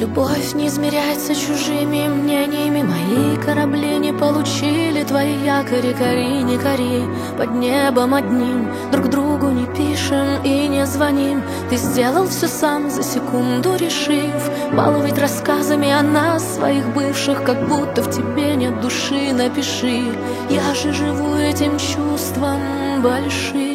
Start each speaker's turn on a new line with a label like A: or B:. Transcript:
A: Любовь не измеряется чужими мнениями. Мои корабли не получили твои якори. Кори, не кори, под небом одним друг другу не пишем и не звоним. Ты сделал все сам, за секунду решив баловать рассказами о нас, своих бывших, как будто в тебе нет души. Напиши, я же живу этим чувством большим.